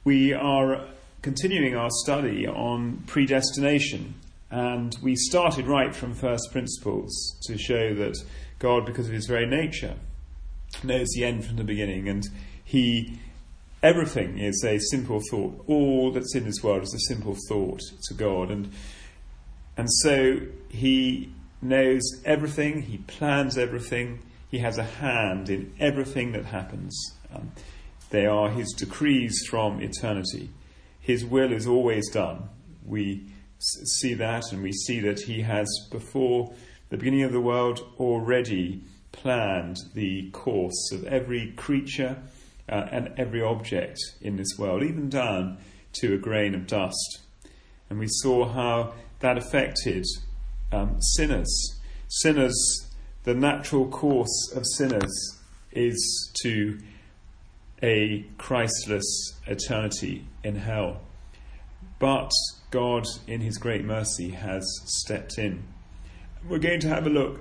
We are continuing our study on predestination, and we started right from first principles to show that God, because of his very nature, knows the end from the beginning, and everything is a simple thought. All that's in this world is a simple thought to God, and so he knows everything, he plans everything, he has a hand in everything that happens. They are his decrees from eternity. His will is always done. We see that, and we see that he has, before the beginning of the world, already planned the course of every creature and every object in this world, even down to a grain of dust. And we saw how that affected sinners. The natural course of sinners is to a Christless eternity in hell. But God, in his great mercy, has stepped in. We're going to have a look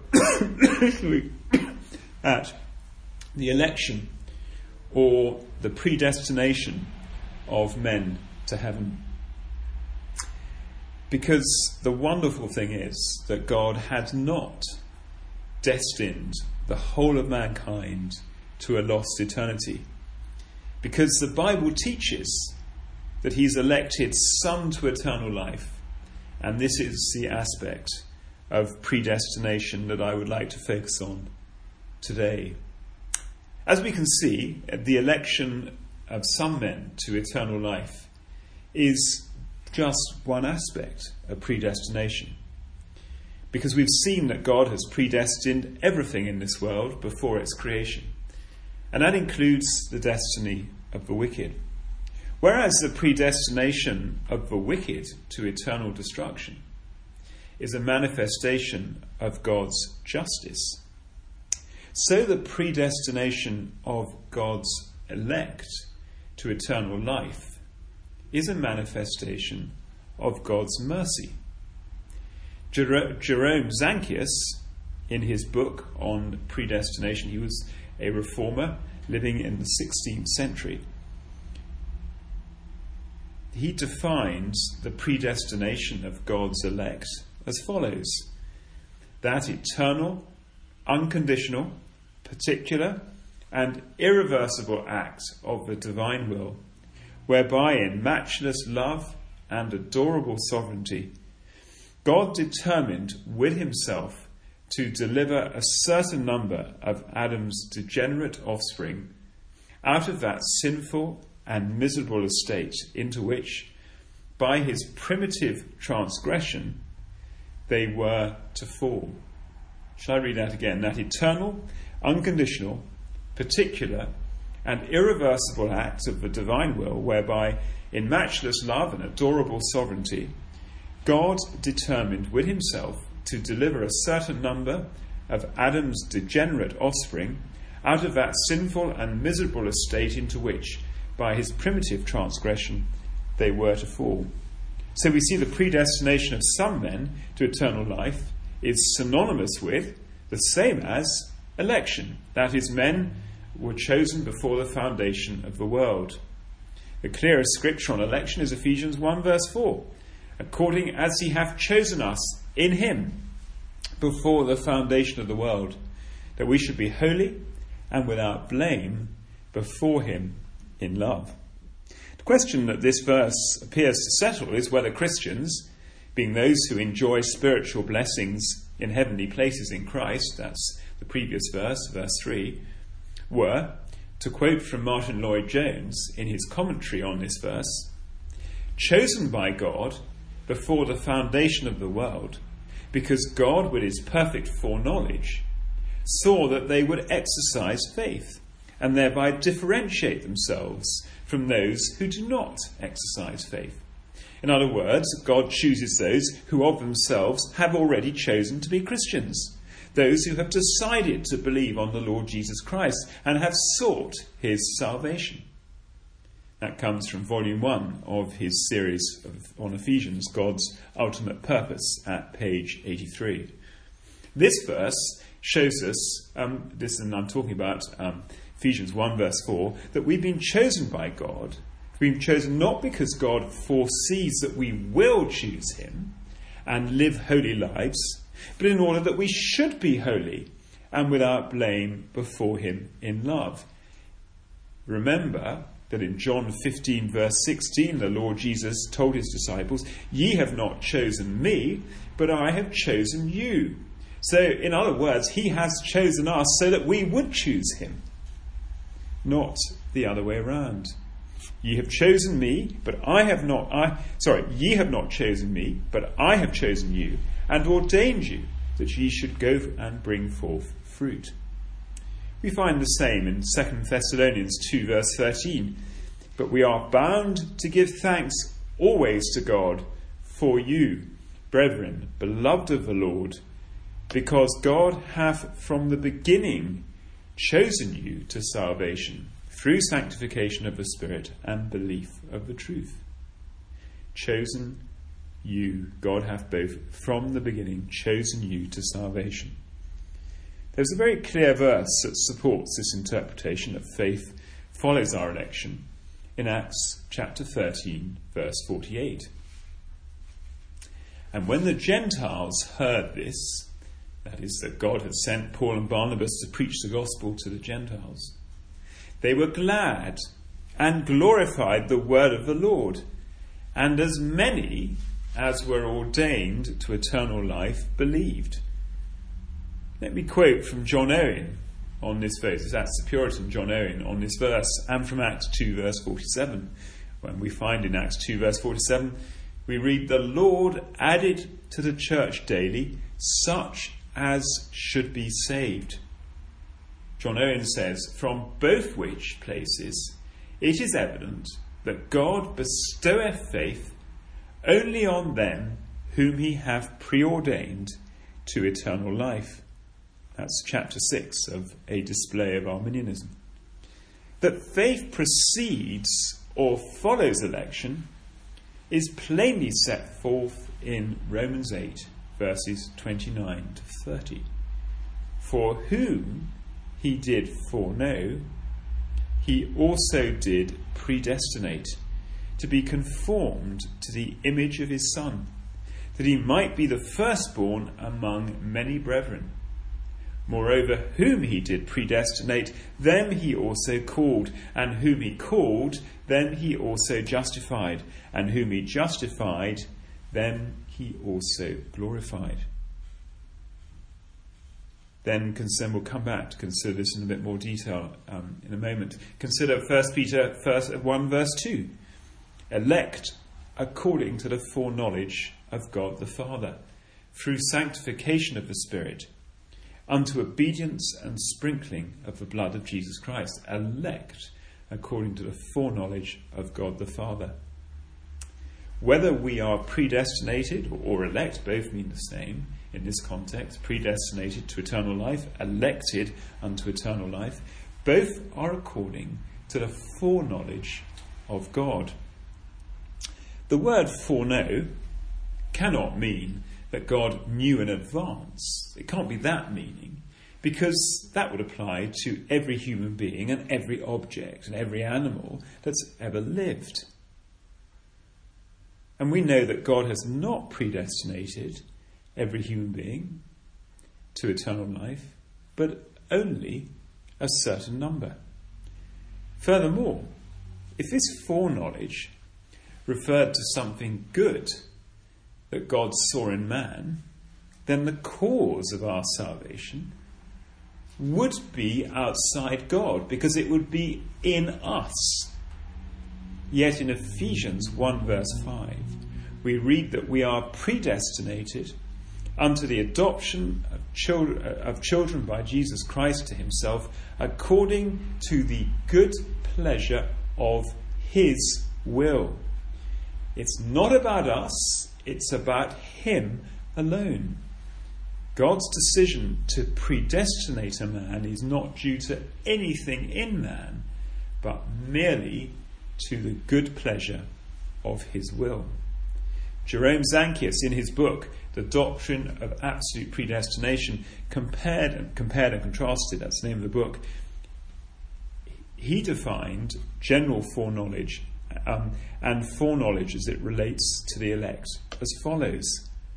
at the election or the predestination of men to heaven. Because the wonderful thing is that God had not destined the whole of mankind to a lost eternity. Because the Bible teaches that he's elected some to eternal life. And this is the aspect of predestination that I would like to focus on today. As we can see, the election of some men to eternal life is just one aspect of predestination. Because we've seen that God has predestined everything in this world before its creation. And that includes the destiny of the wicked. Whereas the predestination of the wicked to eternal destruction is a manifestation of God's justice, so the predestination of God's elect to eternal life is a manifestation of God's mercy. Jerome Zanchius, in his book on predestination, he was a reformer living in the 16th century. He defines the predestination of God's elect as follows: that eternal, unconditional, particular, and irreversible act of the divine will, whereby in matchless love and adorable sovereignty, God determined with himself to deliver a certain number of Adam's degenerate offspring out of that sinful and miserable estate into which, by his primitive transgression, they were to fall. Shall I read that again? That eternal, unconditional, particular, and irreversible act of the divine will, whereby, in matchless love and adorable sovereignty, God determined with himself to deliver a certain number of Adam's degenerate offspring out of that sinful and miserable estate into which, by his primitive transgression, they were to fall. So we see the predestination of some men to eternal life is synonymous with, the same as, election. That is, men were chosen before the foundation of the world. The clearest scripture on election is Ephesians 1 verse 4. According as he hath chosen us in him before the foundation of the world, that we should be holy and without blame before him in love. The question that this verse appears to settle is whether Christians, being those who enjoy spiritual blessings in heavenly places in Christ, that's the previous verse, verse 3, were, to quote from Martin Lloyd-Jones in his commentary on this verse, chosen by God before the foundation of the world, because God, with his perfect foreknowledge, saw that they would exercise faith and thereby differentiate themselves from those who do not exercise faith. In other words, God chooses those who of themselves have already chosen to be Christians, those who have decided to believe on the Lord Jesus Christ and have sought his salvation. That comes from volume 1 of his series on Ephesians, God's Ultimate Purpose, at page 83. This verse shows us, I'm talking about Ephesians 1 verse 4, that we've been chosen by God We've been chosen not because God foresees that we will choose him and live holy lives, but in order that we should be holy and without blame before him in love. Remember that in John 15 verse 16 the Lord Jesus told his disciples, "Ye have not chosen me, but I have chosen you." So in other words, he has chosen us so that we would choose him, not the other way around. Ye have chosen me, but ye have not chosen me, but I have chosen you and ordained you that ye should go and bring forth fruit. We find the same in 2 Thessalonians 2 verse 13. But we are bound to give thanks always to God for you, brethren, beloved of the Lord, because God hath from the beginning chosen you to salvation through sanctification of the Spirit and belief of the truth. Chosen you, God hath both from the beginning chosen you to salvation. There's a very clear verse that supports this interpretation that faith follows our election in Acts chapter 13, verse 48. And when the Gentiles heard this, that is, that God had sent Paul and Barnabas to preach the gospel to the Gentiles, they were glad and glorified the word of the Lord, and as many as were ordained to eternal life believed. Let me quote from John Owen on this verse. That's the Puritan John Owen on this verse, and from Acts 2 verse 47. When we find in Acts 2 verse 47, we read, "The Lord added to the church daily such as should be saved." John Owen says, "From both which places it is evident that God bestoweth faith only on them whom he hath preordained to eternal life." That's chapter 6 of A Display of Arminianism. That faith precedes or follows election is plainly set forth in Romans 8 verses 29 to 30. "For whom he did foreknow, he also did predestinate to be conformed to the image of his Son, that he might be the firstborn among many brethren. Moreover, whom he did predestinate, them he also called, and whom he called, them he also justified, and whom he justified, them he also glorified." Then we'll come back to consider this in a bit more detail in a moment. Consider 1 Peter 1 verse 2. "Elect according to the foreknowledge of God the Father, through sanctification of the Spirit, unto obedience and sprinkling of the blood of Jesus Christ." Elect according to the foreknowledge of God the Father. Whether we are predestinated or elect, both mean the same in this context. Predestinated to eternal life, elected unto eternal life, both are according to the foreknowledge of God. The word foreknow cannot mean that God knew in advance. It can't be that meaning, because that would apply to every human being and every object and every animal that's ever lived. And we know that God has not predestinated every human being to eternal life, but only a certain number. Furthermore, if this foreknowledge referred to something good that God saw in man, then the cause of our salvation would be outside God, because it would be in us. Yet in Ephesians 1 verse 5, we read that we are predestinated unto the adoption of children by Jesus Christ to himself, according to the good pleasure of his will. It's not about us, it's about him alone. God's decision to predestinate a man is not due to anything in man, but merely to the good pleasure of his will. Jerome Zanchius, in his book, The Doctrine of Absolute Predestination, compared and contrasted, that's the name of the book, he defined general foreknowledge and foreknowledge as it relates to the elect, as follows.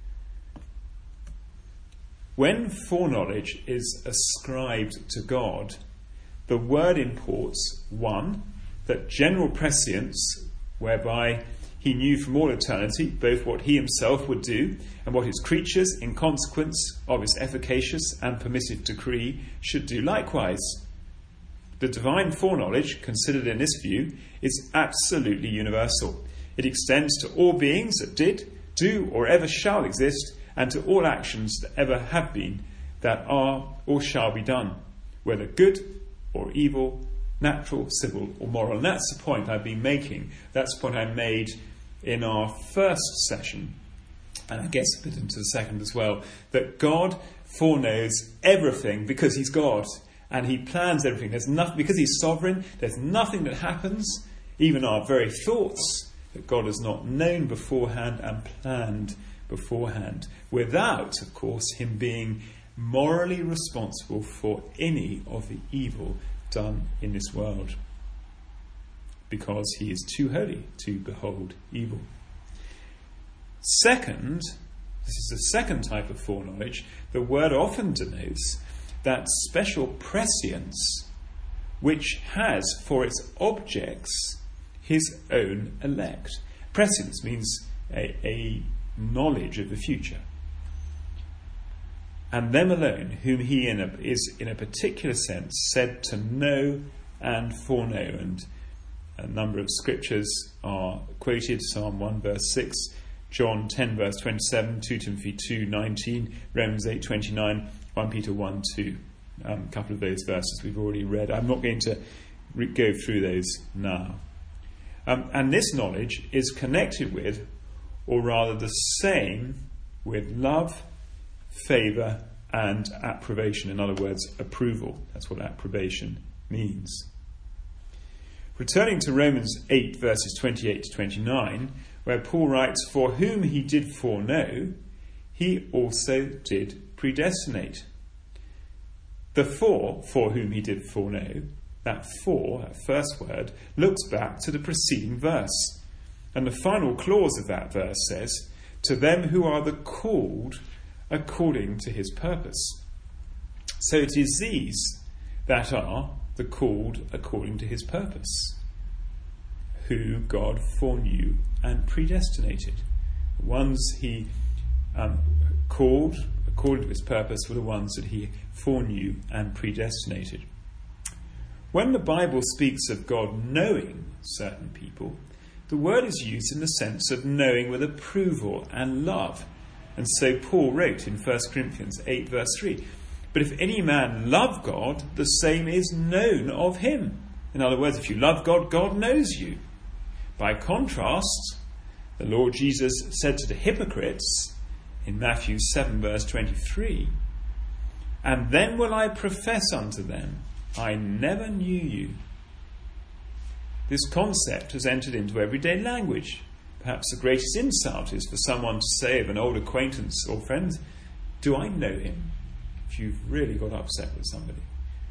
When foreknowledge is ascribed to God, the word imports, 1, that general prescience, whereby he knew from all eternity both what he himself would do and what his creatures, in consequence of his efficacious and permissive decree, should do likewise. The divine foreknowledge, considered in this view, is absolutely universal. It extends to all beings that did, do, or ever shall exist, and to all actions that ever have been, that are, or shall be done, whether good or evil, natural, civil, or moral. And that's the point I've been making. That's the point I made in our first session, and I guess a bit into the second as well, that God foreknows everything because he's God, and he plans everything. There's nothing, because he's sovereign, there's nothing that happens, even our very thoughts, that God has not known beforehand and planned beforehand, without, of course, him being morally responsible for any of the evil done in this world, because he is too holy to behold evil. Second, this is the second type of foreknowledge. The word often denotes that special prescience which has for its objects his own elect. Prescience means a knowledge of the future. And them alone, whom he is in a particular sense said to know and foreknow. And a number of scriptures are quoted: Psalm 1 verse 6, John 10 verse 27, 2 Timothy 2 19, Romans 8 29, 1 Peter 1 2. A couple of those verses we've already read. I'm not going to go through those now. And this knowledge is connected with, or rather the same with, love, favour and approbation. In other words, approval. That's what approbation means. Returning to Romans 8 verses 28 to 29, where Paul writes, "For whom he did foreknow, he also did predestinate." The for whom he did foreknow, that first word, looks back to the preceding verse. And the final clause of that verse says, "To them who are the called according to his purpose." So it is these that are the called according to his purpose, who God foreknew and predestinated. The ones he called according to his purpose were the ones that he foreknew and predestinated. When the Bible speaks of God knowing certain people, the word is used in the sense of knowing with approval and love. And so Paul wrote in 1 Corinthians 8 verse 3, "But if any man love God, the same is known of him." In other words, if you love God, God knows you. By contrast, the Lord Jesus said to the hypocrites in Matthew 7 verse 23, "And then will I profess unto them, I never knew you." This concept has entered into everyday language. Perhaps the greatest insult is for someone to say of an old acquaintance or friend, "Do I know him?" if you've really got upset with somebody.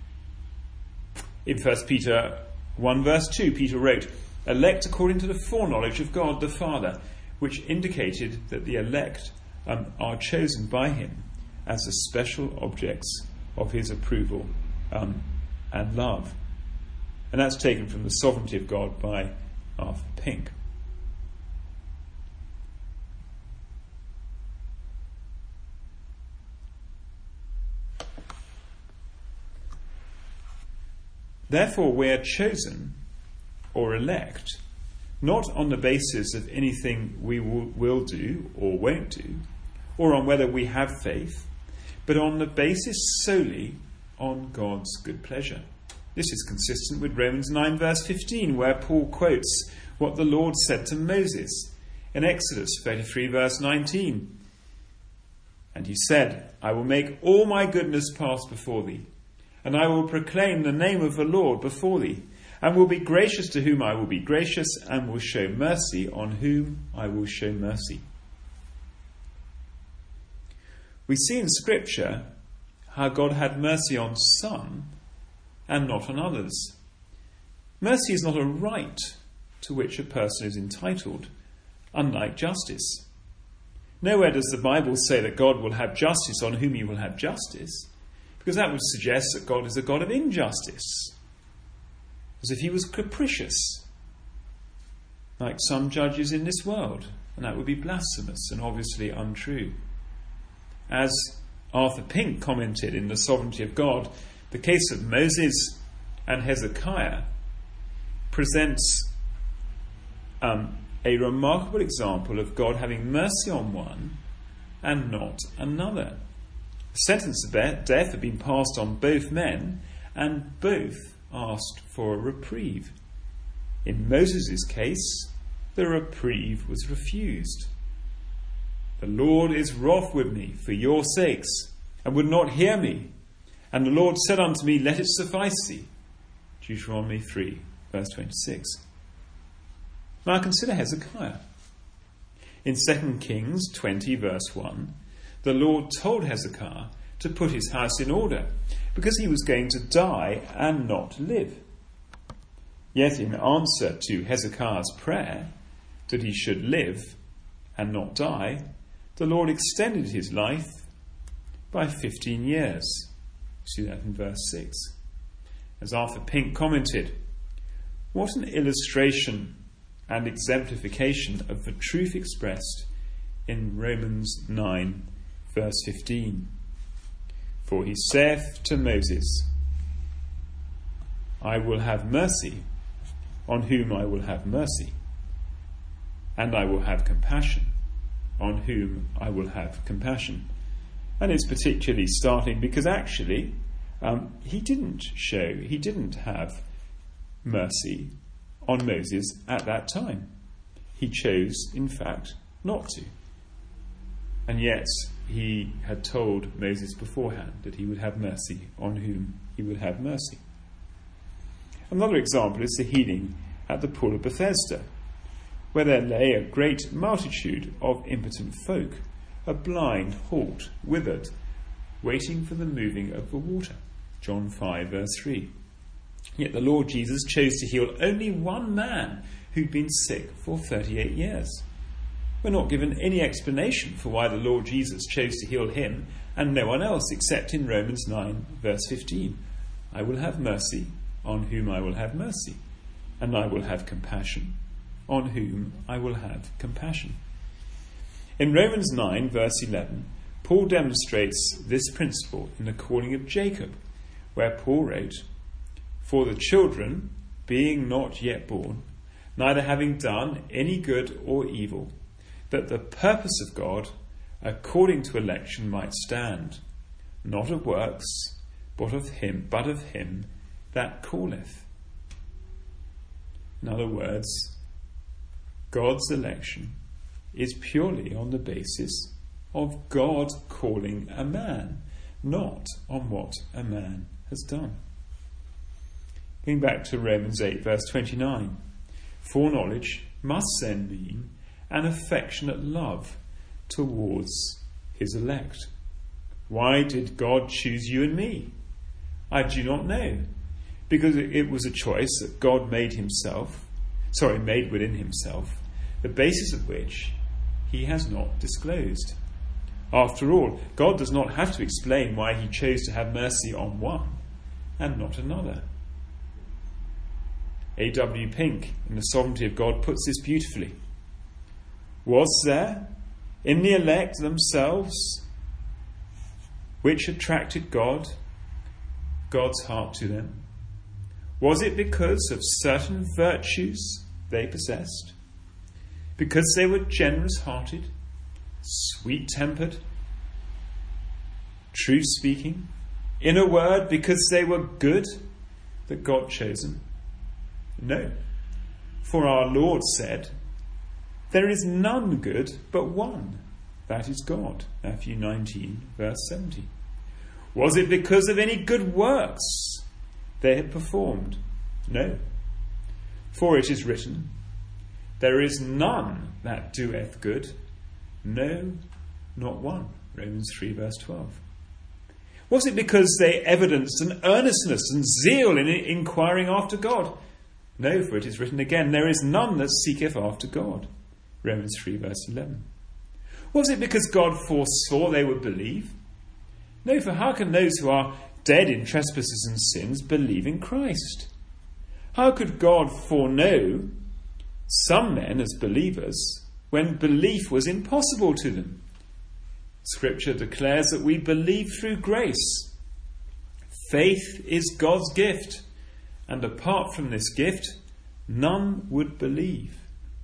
In 1 Peter 1 verse 2, Peter wrote, "Elect according to the foreknowledge of God the Father," which indicated that the elect are chosen by him as the special objects of his approval and love. And that's taken from The Sovereignty of God by Arthur Pink. Therefore, we are chosen or elect not on the basis of anything we will do or won't do, or on whether we have faith, but on the basis solely on God's good pleasure. This is consistent with Romans 9 verse 15, where Paul quotes what the Lord said to Moses in Exodus 33 verse 19. "And he said, I will make all my goodness pass before thee, and I will proclaim the name of the Lord before thee, and will be gracious to whom I will be gracious, and will show mercy on whom I will show mercy." We see in Scripture how God had mercy on some and not on others. Mercy is not a right to which a person is entitled, unlike justice. Nowhere does the Bible say that God will have justice on whom he will have justice, because that would suggest that God is a God of injustice, as if he was capricious, like some judges in this world, and that would be blasphemous and obviously untrue. As Arthur Pink commented in The Sovereignty of God, the case of Moses and Hezekiah presents a remarkable example of God having mercy on one and not another. The sentence of death had been passed on both men, and both asked for a reprieve. In Moses' case, the reprieve was refused. The Lord is wroth with me for your sakes, and would not hear me. And the Lord said unto me, let it suffice thee. Deuteronomy 3, verse 26. Now consider Hezekiah. In 2 Kings 20, verse 1, the Lord told Hezekiah to put his house in order, because he was going to die and not live. Yet in answer to Hezekiah's prayer that he should live and not die, the Lord extended his life by 15 years. See that in verse 6. As Arthur Pink commented, what an illustration and exemplification of the truth expressed in Romans 9, verse 15. For he saith to Moses, I will have mercy on whom I will have mercy, and I will have compassion on whom I will have compassion. And it's particularly startling because actually he didn't have mercy on Moses at that time. He chose, in fact, not to. And yet he had told Moses beforehand that he would have mercy on whom he would have mercy. Another example is the healing at the pool of Bethesda, where there lay a great multitude of impotent folk, a blind, halt, withered, waiting for the moving of the water. John 5, verse 3. Yet the Lord Jesus chose to heal only one man who'd been sick for 38 years. We're not given any explanation for why the Lord Jesus chose to heal him and no one else, except in Romans 9, verse 15. I will have mercy on whom I will have mercy, and I will have compassion on whom I will have compassion. In Romans 9, verse 11, Paul demonstrates this principle in the calling of Jacob, where Paul wrote, For the children, being not yet born, neither having done any good or evil, that the purpose of God, according to election, might stand, not of works, but of him that calleth. In other words, God's election is purely on the basis of God calling a man, not on what a man has done. Going back to Romans 8, verse 29, foreknowledge must then mean an affectionate love towards his elect. Why did God choose you and me? I do not know, because it was a choice that God made within himself, the basis of which he has not disclosed. After all, God does not have to explain why he chose to have mercy on one and not another. A.W. Pink, in The Sovereignty of God, puts this beautifully. Was there, in the elect themselves, which attracted God's heart to them? Was it because of certain virtues they possessed? Because they were generous-hearted, sweet-tempered, truth-speaking? In a word, because they were good, that God chose them? No. For our Lord said, there is none good but one, that is God. Matthew 19, verse 70. Was it because of any good works they had performed? No. For it is written, there is none that doeth good, no, not one. Romans 3, verse 12. Was it because they evidenced an earnestness and zeal in inquiring after God? No, for it is written again, there is none that seeketh after God. Romans 3 verse 11. Was it because God foresaw they would believe? No, for how can those who are dead in trespasses and sins believe in Christ? How could God foreknow some men as believers when belief was impossible to them? Scripture declares that we believe through grace. Faith is God's gift, and apart from this gift, none would believe.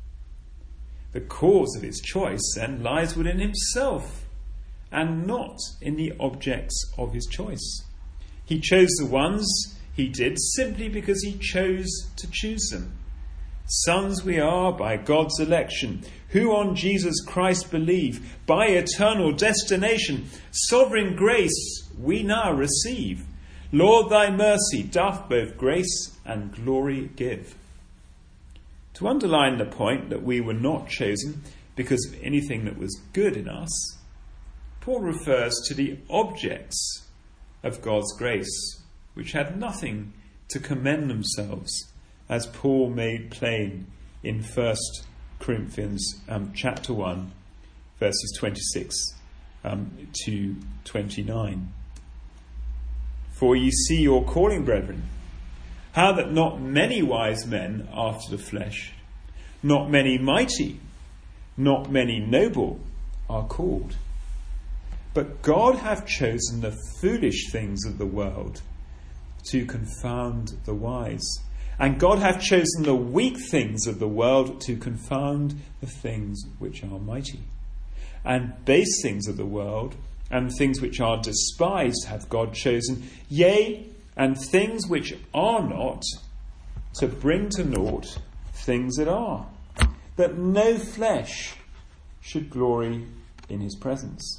The cause of his choice then lies within himself, and not in the objects of his choice. He chose the ones he did simply because he chose to choose them. Sons we are by God's election, who on Jesus Christ believe, by eternal destination, sovereign grace we now receive. Lord, thy mercy doth both grace and glory give. To underline the point that we were not chosen because of anything that was good in us, Paul refers to the objects of God's grace, which had nothing to commend themselves, as Paul made plain in 1 Corinthians chapter 1, verses 26 to 29. For ye see your calling, brethren, how that not many wise men after the flesh, not many mighty, not many noble are called. But God hath chosen the foolish things of the world to confound the wise. And God hath chosen the weak things of the world to confound the things which are mighty. And base things of the world, and things which are despised hath God chosen, yea, and things which are not, to bring to naught things that are, that no flesh should glory in his presence.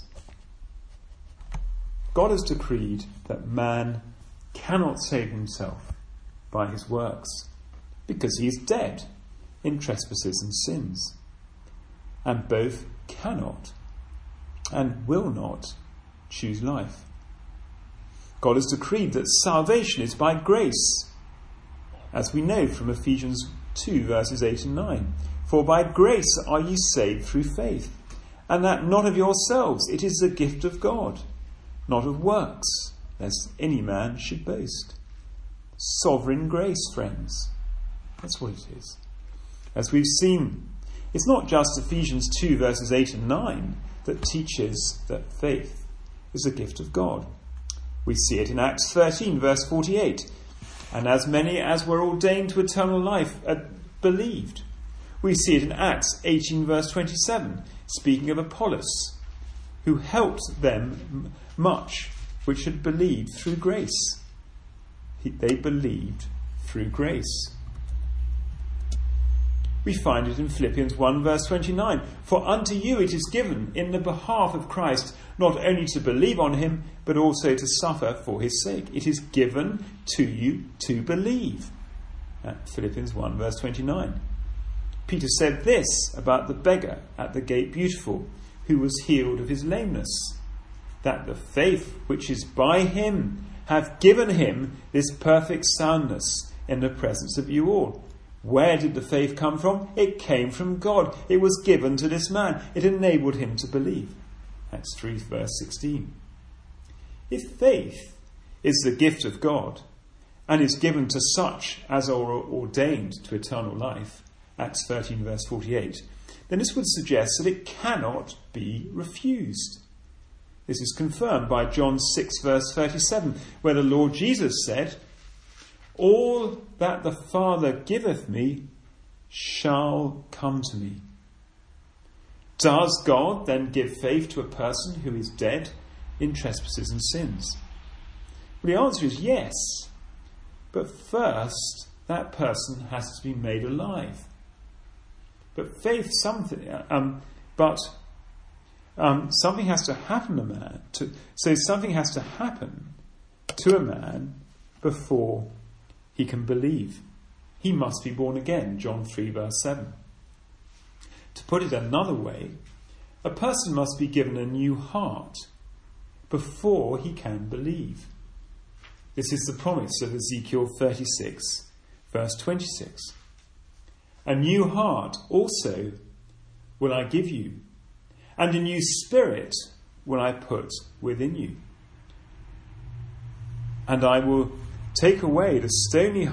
God has decreed that man cannot save himself by his works, because he is dead in trespasses and sins, and both cannot and will not choose life. God has decreed that salvation is by grace, as we know from Ephesians 2 verses 8 and 9. For by grace are ye saved through faith, and that not of yourselves, it is the gift of God, not of works, lest any man should boast. Sovereign grace, friends. That's what it is. As we've seen, it's not just Ephesians 2 verses 8 and 9 that teaches that faith is a gift of God. We see it in Acts 13 verse 48. And as many as were ordained to eternal life believed. We see it in Acts 18 verse 27, speaking of Apollos, who helped them much which had believed through grace. They believed through grace. We find it in Philippians 1 verse 29. For unto you it is given in the behalf of Christ not only to believe on him, but also to suffer for his sake. It is given to you to believe. Philippians 1 verse 29. Peter said this about the beggar at the gate beautiful, who was healed of his lameness, that the faith which is by him hath given him this perfect soundness in the presence of you all. Where did the faith come from? It came from God. It was given to this man. It enabled him to believe. Acts 3 verse 16. If faith is the gift of God and is given to such as are ordained to eternal life, Acts 13 verse 48, then this would suggest that it cannot be refused. This is confirmed by John 6 verse 37, where the Lord Jesus said, all that the Father giveth me shall come to me. Does God then give faith to a person who is dead in trespasses and sins? Well, the answer is yes. But first, that person has to be made alive. But faith, something has to happen to a man. So something has to happen to a man before he can believe. He must be born again, John 3 verse 7. To put it another way, a person must be given a new heart before he can believe. This is the promise of Ezekiel 36 Verse 26. A new heart also will I give you, and a new spirit will I put within you. And I will take away the stony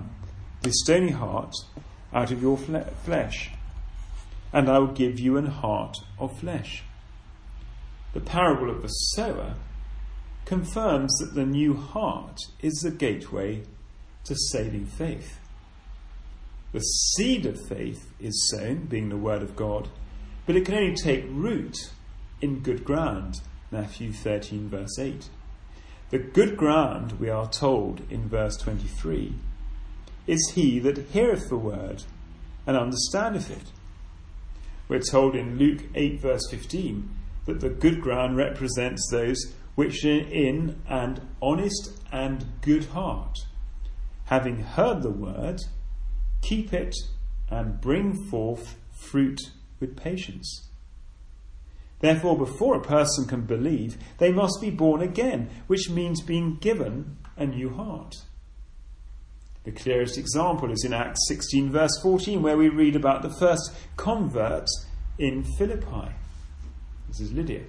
heart out of your flesh, and I will give you an heart of flesh. The parable of the sower confirms that the new heart is the gateway to saving faith. The seed of faith is sown, being the word of God, but it can only take root in good ground. Matthew 13 verse 8. The good ground, we are told in verse 23, is he that heareth the word and understandeth it. We're told in Luke 8 verse 15 that the good ground represents those which are in an honest and good heart, having heard the word, keep it and bring forth fruit with patience. Therefore, before a person can believe, they must be born again, which means being given a new heart. The clearest example is in Acts 16 verse 14, where we read about the first convert in Philippi. This is Lydia.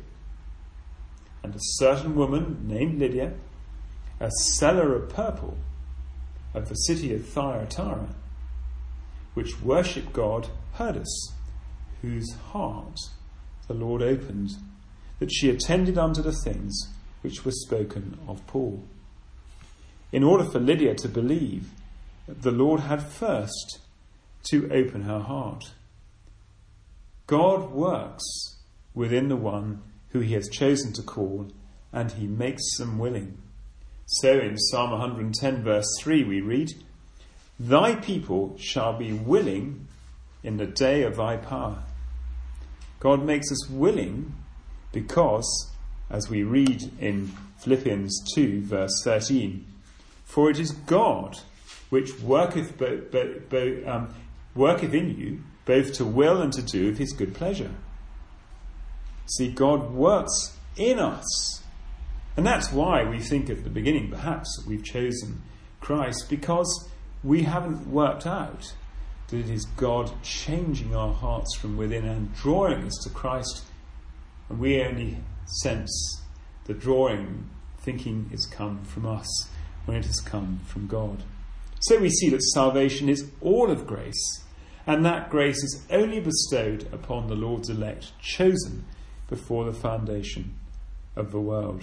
And a certain woman named Lydia, a seller of purple of the city of Thyatira, which worshipped God, heard us, whose heart the Lord opened, that she attended unto the things which were spoken of Paul. In order for Lydia to believe, the Lord had first to open her heart. God works within the one who he has chosen to call, and he makes them willing. So in Psalm 110 verse 3 we read, Thy people shall be willing in the day of thy power. God makes us willing because, as we read in Philippians 2 verse 13, for it is God which worketh in you both to will and to do of his good pleasure. See, God works in us. And that's why we think at the beginning, perhaps, that we've chosen Christ, because we haven't worked out that it is God changing our hearts from within and drawing us to Christ. And we only sense the drawing, thinking it's come from us, when it has come from God. So we see that salvation is all of grace, and that grace is only bestowed upon the Lord's elect, chosen before the foundation of the world.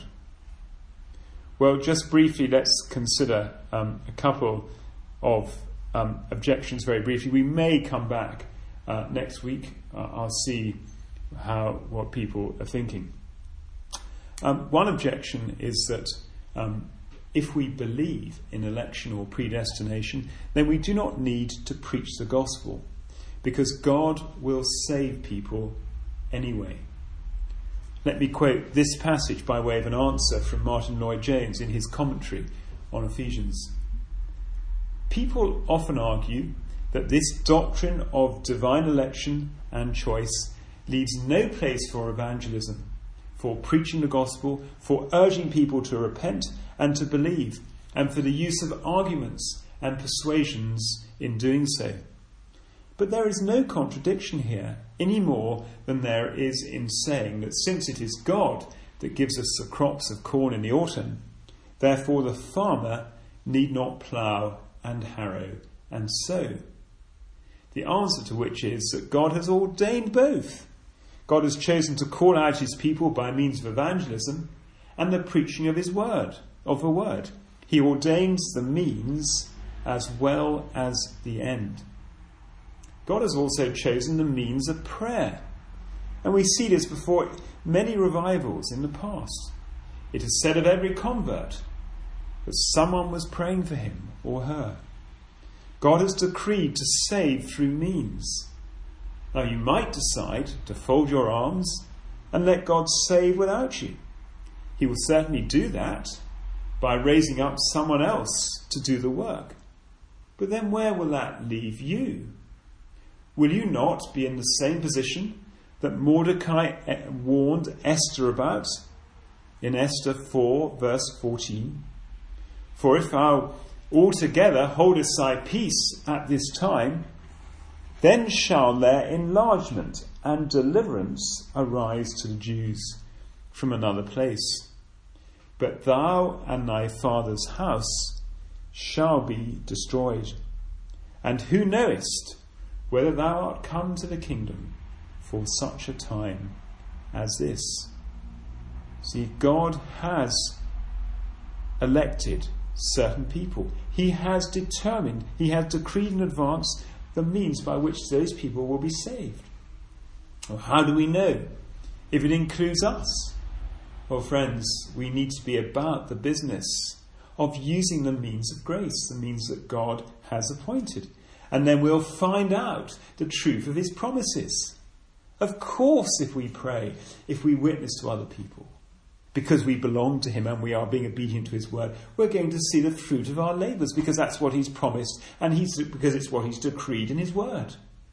Well, just briefly, let's consider a couple of objections very briefly. We may come back next week. I'll see what people are thinking. One objection is that if we believe in election or predestination, then we do not need to preach the gospel, because God will save people anyway. Let me quote this passage by way of an answer from Martin Lloyd-Jones in his commentary on Ephesians. People often argue that this doctrine of divine election and choice leaves no place for evangelism, for preaching the gospel, for urging people to repent and to believe, and for the use of arguments and persuasions in doing so. But there is no contradiction here, any more than there is in saying that since it is God that gives us the crops of corn in the autumn, therefore the farmer need not plough and harrow and sow. The answer to which is that God has ordained both. God has chosen to call out his people by means of evangelism and the preaching of his word, of the word. He ordains the means as well as the end. God has also chosen the means of prayer. And we see this before many revivals in the past. It is said of every convert that someone was praying for him or her. God has decreed to save through means. Now you might decide to fold your arms and let God save without you. He will certainly do that by raising up someone else to do the work. But then where will that leave you? Will you not be in the same position that Mordecai warned Esther about in Esther 4 verse 14? For if our altogether holdest thy peace at this time, then shall their enlargement and deliverance arise to the Jews from another place. But thou and thy father's house shall be destroyed. And who knowest whether thou art come to the kingdom for such a time as this? See, God has elected certain people. He has determined, he has decreed in advance the means by which those people will be saved. Well, how do we know if it includes us? Well, friends, we need to be about the business of using the means of grace, the means that God has appointed. And then we'll find out the truth of his promises. Of course, if we pray, if we witness to other people, because we belong to him and we are being obedient to his word, we're going to see the fruit of our labours, because that's what he's promised and because it's what he's decreed in his word.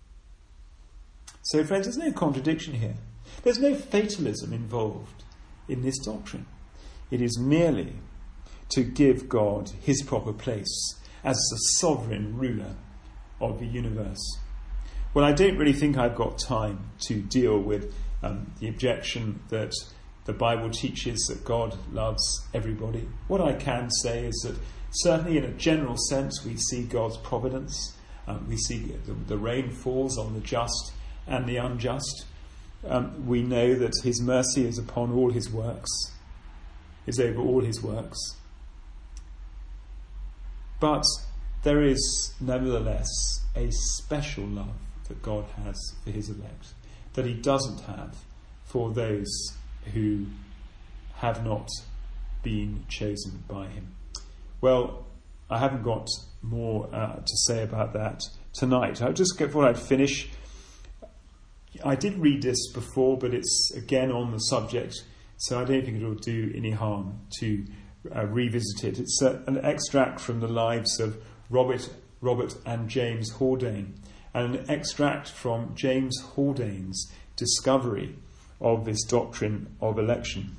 So, friends, there's no contradiction here. There's no fatalism involved in this doctrine. It is merely to give God his proper place as the sovereign ruler of the universe. Well, I don't really think I've got time to deal with the objection that the Bible teaches that God loves everybody. What I can say is that certainly in a general sense we see God's providence. We see the rain falls on the just and the unjust. We know that his mercy is upon all his works, is over all his works. But there is nevertheless a special love that God has for his elect, that he doesn't have for those who have not been chosen by him. Well, I haven't got more to say about that tonight. I just thought I'd finish. I did read this before, but it's again on the subject, so I don't think it will do any harm to revisit it. It's an extract from the lives of Robert and James Haldane, and an extract from James Haldane's discovery of this doctrine of election.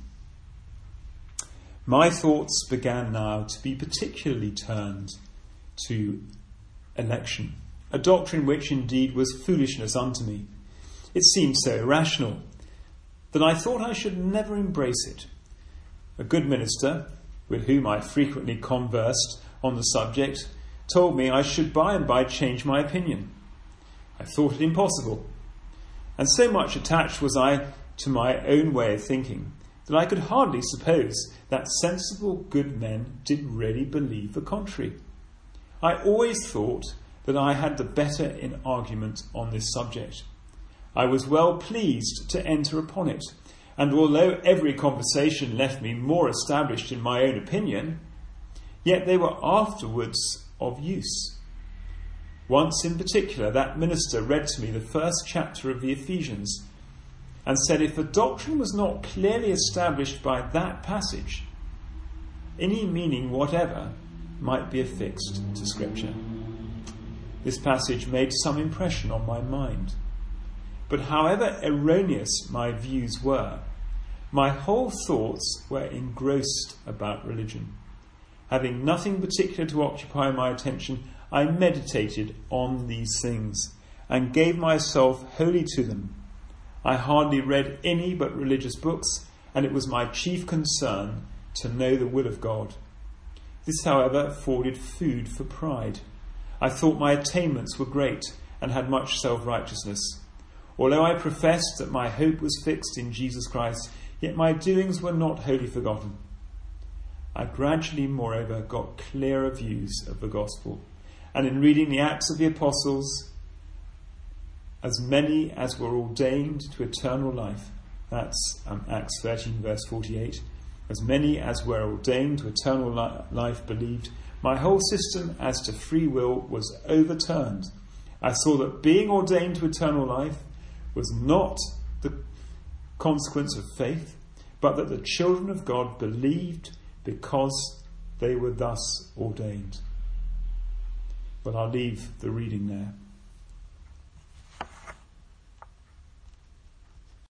My thoughts began now to be particularly turned to election, a doctrine which indeed was foolishness unto me. It seemed so irrational that I thought I should never embrace it. A good minister, with whom I frequently conversed on the subject, told me I should by and by change my opinion. I thought it impossible, and so much attached was I to my own way of thinking that I could hardly suppose that sensible good men did really believe the contrary. I always thought that I had the better in argument on this subject. I was well pleased to enter upon it, and although every conversation left me more established in my own opinion, yet they were afterwards of use. Once in particular, that minister read to me the first chapter of the Ephesians and said if the doctrine was not clearly established by that passage, any meaning whatever might be affixed to Scripture. This passage made some impression on my mind. But however erroneous my views were, my whole thoughts were engrossed about religion. Having nothing particular to occupy my attention, I meditated on these things and gave myself wholly to them. I hardly read any but religious books, and it was my chief concern to know the will of God. This, however, afforded food for pride. I thought my attainments were great and had much self-righteousness. Although I professed that my hope was fixed in Jesus Christ, yet my doings were not wholly forgotten. I gradually, moreover, got clearer views of the gospel, and in reading the Acts of the Apostles, as many as were ordained to eternal life, that's Acts 13 verse 48, as many as were ordained to eternal life believed, my whole system as to free will was overturned. I saw that being ordained to eternal life was not the consequence of faith, but that the children of God believed because they were thus ordained. Well, I'll leave the reading there.